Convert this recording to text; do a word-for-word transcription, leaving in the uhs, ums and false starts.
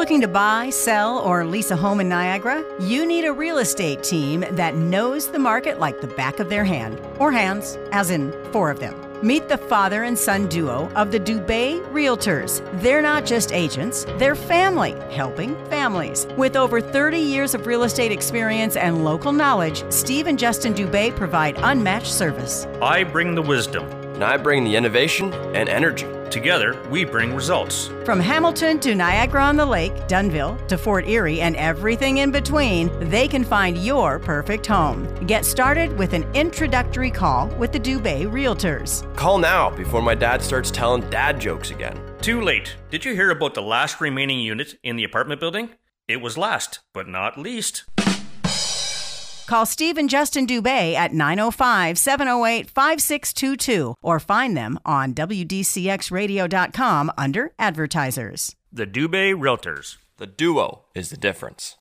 Looking to buy, sell, or lease a home in Niagara? You need a real estate team that knows the market like the back of their hand. Or hands, as in four of them. Meet the father and son duo of the Dubé Realtors. They're not just agents, they're family, helping families. With over thirty years of real estate experience and local knowledge, Steve and Justin Dubé provide unmatched service. I bring the wisdom. And I bring the innovation and energy. Together, we bring results. From Hamilton to Niagara-on-the-Lake, Dunnville to Fort Erie, and everything in between, they can find your perfect home. Get started with an introductory call with the Dubé Realtors. Call now before my dad starts telling dad jokes again. Too late. Did you hear about the last remaining unit in the apartment building? It was last, but not least. Call Steve and Justin Dubé at nine oh five, seven oh eight, five six two two or find them on W D C X radio dot com under Advertisers. The Dubé Realtors. The duo is the difference.